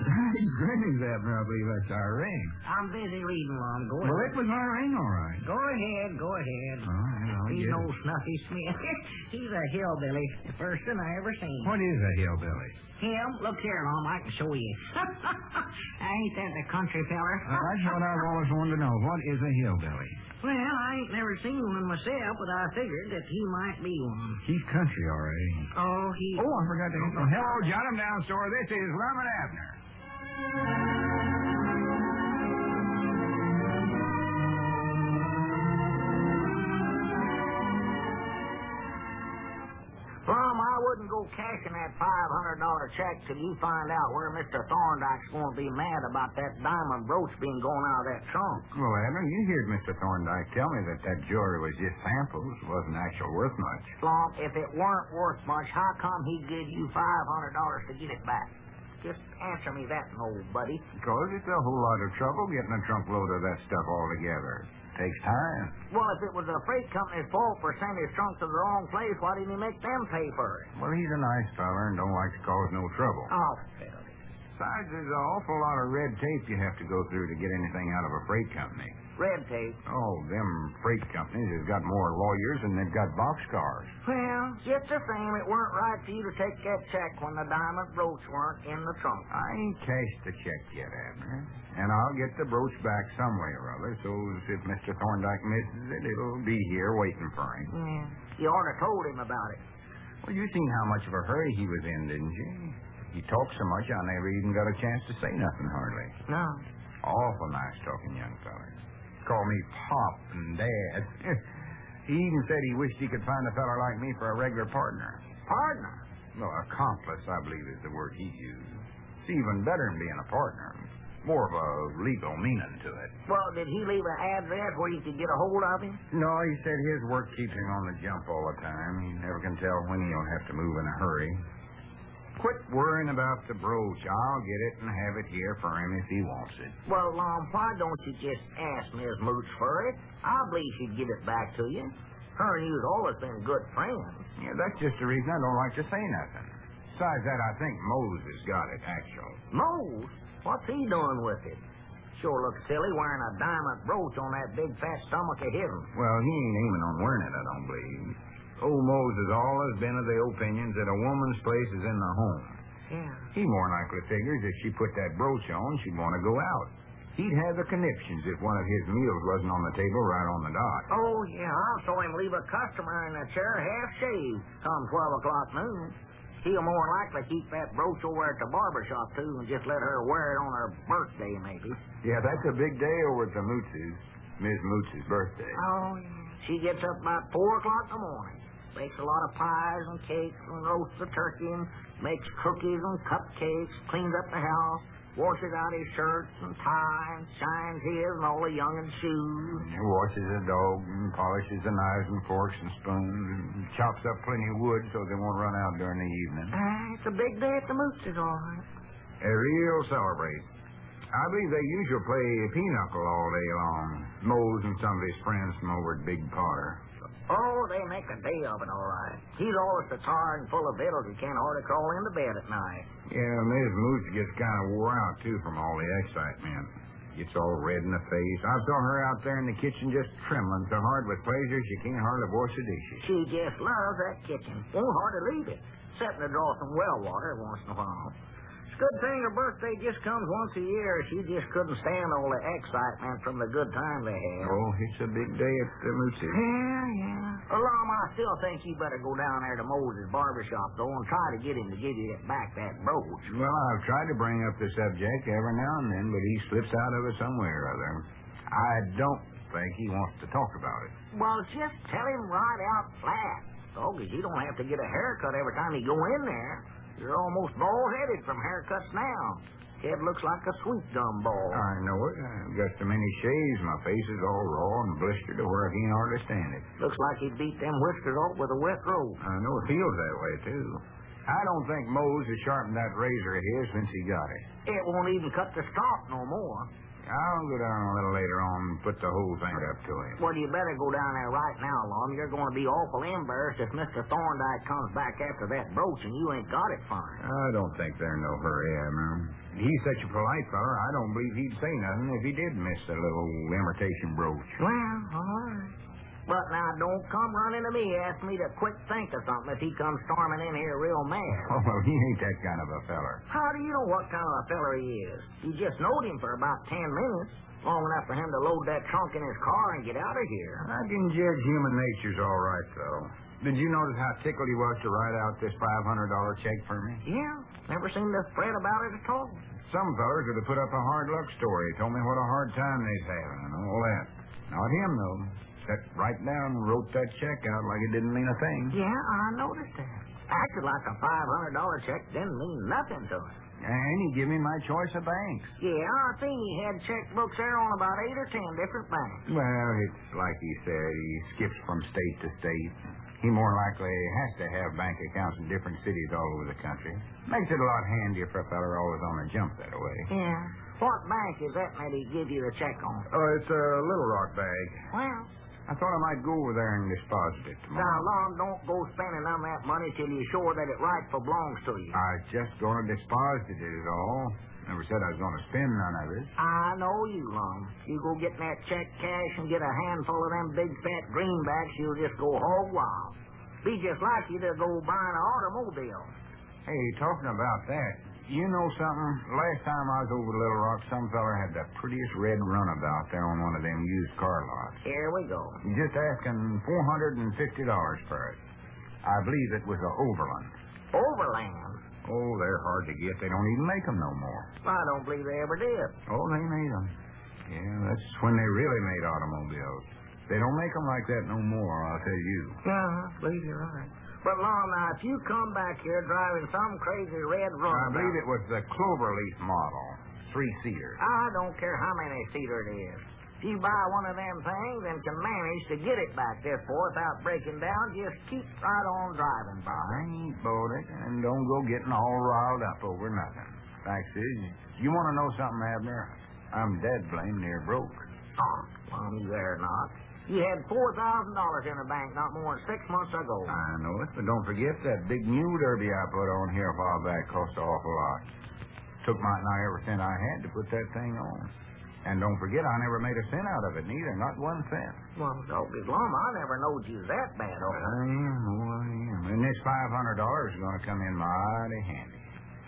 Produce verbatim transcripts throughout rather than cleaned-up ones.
Hey, greetings, Abner. I believe that's our ring. I'm busy reading, Lon. Go Well, ahead. it was our ring, all right. Go ahead, go ahead. Oh, yeah, I'll He's get no it. Snuffy Smith. He's a hillbilly. The first one I ever seen. What is a hillbilly? Him? Look here, Lon. I can show you. Ain't that the country feller? Uh, that's what I've always wanted to know. What is a hillbilly? Well, I ain't never seen one myself, but I figured that he might be one. He's country, all right. Oh, he... Oh, I forgot to... Oh, hello, jot him down, store. This is Lum and Abner. Plum, I wouldn't go cashing that five hundred dollars check till you find out where Mister Thorndyke's going to be mad about that diamond brooch being going out of that trunk. Well, Abner, you heard Mister Thorndyke tell me that that jewelry was just samples. Wasn't actually worth much. Plum, if it weren't worth much, how come he'd give you five hundred dollars to get it back? Just answer me that, old buddy. Because it's a whole lot of trouble getting a trunk load of that stuff all together. Takes time. Well, if it was the freight company's fault for sending his trunk to the wrong place, why didn't he make them pay for it? Well, he's a nice feller and don't like to cause no trouble. Oh, Philly. Besides, there's an awful lot of red tape you have to go through to get anything out of a freight company. Red tape. Oh, them freight companies has got more lawyers than they've got boxcars. Well, just the same, it weren't right for you to take that check when the diamond brooch weren't in the trunk. I ain't cashed the check yet, Abner. And I'll get the brooch back some way or other, so if Mister Thorndyke misses it, it'll be here waiting for him. Yeah. You ought to have told him about it. Well, you seen how much of a hurry he was in, didn't you? He talked so much I never even got a chance to say nothing hardly. No. Awful nice talking young feller. Called me Pop and Dad. He even said he wished he could find a feller like me for a regular partner. Partner? Well, accomplice, I believe, is the word he used. It's even better than being a partner. More of a legal meaning to it. Well, did he leave an address where you could get a hold of him? No, he said his work keeps him on the jump all the time. He never can tell when he'll have to move in a hurry. Quit worrying about the brooch. I'll get it and have it here for him if he wants it. Well, Lon, why don't you just ask Miss Mooch for it? I believe she'd give it back to you. Her and you've always been good friends. Yeah, that's just the reason I don't like to say nothing. Besides that, I think Mose has got it, actually. Mose? What's he doing with it? Sure looks silly wearing a diamond brooch on that big fat stomach of his. Well, he ain't aiming on wearing it, I don't believe. Old Mose has always been of the opinions that a woman's place is in the home. Yeah. He more likely figures if she put that brooch on, she'd want to go out. He'd have the conniptions if one of his meals wasn't on the table right on the dot. Oh, yeah, I saw him leave a customer in the chair half shaved come twelve o'clock noon. He'll more likely keep that brooch over at the barber shop, too, and just let her wear it on her birthday, maybe. Yeah, that's a big day over at the Mooch's, Miss Mooch's birthday. Oh, yeah. She gets up about four o'clock in the morning, bakes a lot of pies and cakes and roasts the turkey and makes cookies and cupcakes, cleans up the house, washes out his shirts and tie and shines his and all the young'un's shoes. He washes the dog and polishes the knives and forks and spoons and chops up plenty of wood so they won't run out during the evening. Ah, it's a big day at the Mooch's, all right. A real celebrate. I believe they usually play pinochle all day long. Mose and some of his friends from over at Big Potter. Oh, they make a day of it, all right. He's always so tired and full of victuals he can't hardly crawl into bed at night. Yeah, Miss Mooch gets kind of wore out, too, from all the excitement. Gets all red in the face. I saw her out there in the kitchen just trembling so hard with pleasure she can't hardly wash the dishes. She just loves that kitchen. Won't hardly leave it, except to draw some well water once in a while. It's a good thing her birthday just comes once a year. She just couldn't stand all the excitement from the good time they had. Oh, it's a big day at the Mooch's. Yeah, yeah. Well, Lom, I still think you better go down there to Moses' barbershop, though, and try to get him to give you it back that brooch. Well, I've tried to bring up the subject every now and then, but he slips out of it some way or other. I don't think he wants to talk about it. Well, just tell him right out flat. So, because you don't have to get a haircut every time you go in there. You're almost bald-headed from haircuts now. Head looks like a sweet gum ball. I know it. I've got so many shaves, my face is all raw and blistered to where I can't hardly stand it. Looks like he beat them whiskers off with a wet rope. I know it feels that way, too. I don't think Mose has sharpened that razor of his since he got it. It won't even cut the stalk no more. I'll go down a little later on and put the whole thing up to him. Well, you better go down there right now, Lum. You're going to be awful embarrassed if Mister Thorndyke comes back after that brooch and you ain't got it for him. I don't think they're in no hurry, Abner. He's such a polite feller, I don't believe he'd say nothing if he did miss the little imitation brooch. Well, all right. But now, don't come running to me, ask me to quit think of something if he comes storming in here real mad. Oh, well, he ain't that kind of a feller. How do you know what kind of a feller he is? You just knowed him for about ten minutes, long enough for him to load that trunk in his car and get out of here. I can judge human nature's all right, though. Did you notice how tickled he was to write out this five hundred dollars check for me? Yeah, never seemed to fret about it at all. Some fellers would have put up a hard luck story, told me what a hard time they's having and all that. Not him, though. Sat right down and wrote that check out like it didn't mean a thing. Yeah, I noticed that. Acted like a five hundred dollars check didn't mean nothing to him. And he gave me my choice of banks. Yeah, I seen he had checkbooks there on about eight or ten different banks. Well, it's like he said, he skips from state to state. He more likely has to have bank accounts in different cities all over the country. Makes it a lot handier for a feller always on the jump that way. Yeah. What bank is that that he give you the check on? Oh, it's a Little Rock bag. Well, I thought I might go over there and deposit it tomorrow. now, Lum, don't go spending on that money till you're sure that it rightful belongs to you. I was just going to deposit it is all. Never said I was going to spend none of it. I know you, Lum. You go get that check cash and get a handful of them big fat greenbacks, you'll just go hog wild. Be just like you to go buying an automobile. Hey, talking about that, you know something? Last time I was over to Little Rock, some feller had the prettiest red runabout there on one of them used car lots. Here we go. Just asking four hundred fifty dollars for it. I believe it was a Overland. Overland? Oh, they're hard to get. They don't even make them no more. I don't believe they ever did. Oh, they made them. Yeah, that's when they really made automobiles. They don't make them like that no more, I'll tell you. Yeah, I believe you're right. But, Lum, now, if you come back here driving some crazy red runabout... I believe it was the Cloverleaf model. Three-seater. I don't care how many seater it is. If you buy one of them things and can manage to get it back this far without breaking down, just keep right on driving, Bob. I ain't bought it, and don't go getting all riled up over nothing. Fact is, you want to know something, Abner? I'm dead blame near broke. Oh, well, you there not. You had four thousand dollars in the bank not more than six months ago. I know it, but don't forget that big new derby I put on here a while back cost an awful lot. Took my nigh every cent I had to put that thing on. And don't forget, I never made a cent out of it, neither, not one cent. Well, don't be glum. I never knowed you that bad, old. I am, oh, I am. And this five hundred dollars is going to come in mighty handy.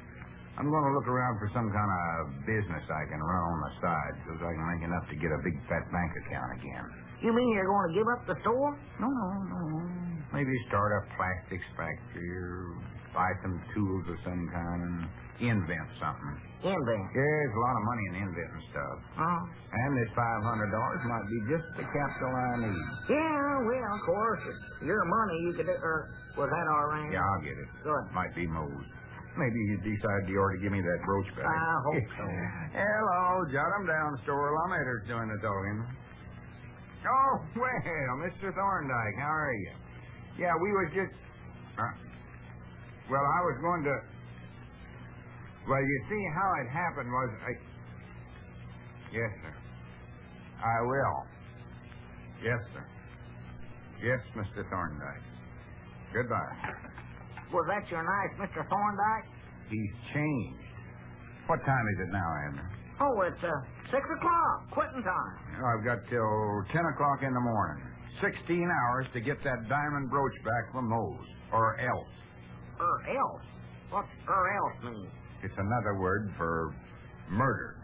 I'm going to look around for some kind of business I can run on the side so I can make enough to get a big fat bank account again. You mean you're going to give up the store? No, no, no. Maybe start a plastics factory or buy some tools of some kind and invent something. Invent? Yeah, there's a lot of money in inventing stuff. Oh. And this five hundred dollars might be just the capital I need. Yeah, well, of course. It's your money. You could... Or was that all right? Yeah, I'll get it. Good. Might be Moe's. Maybe you decide you ought to give me that brooch back. I hope so. Hello, jot 'em down, Store Lawmater's doing the talking. Oh, well, Mister Thorndyke, how are you? Yeah, we was just... Uh, well, I was going to... Well, you see, how it happened was... I... Yes, sir. I will. Yes, sir. Yes, Mister Thorndyke. Goodbye. Was that your nice Mister Thorndyke? He's changed. What time is it now, Abner? Oh, it's uh, six o'clock. Quitting time. I've got till ten o'clock in the morning. Sixteen hours to get that diamond brooch back from Moe's. Or else. Er else? What's er else mean? It's another word for murder.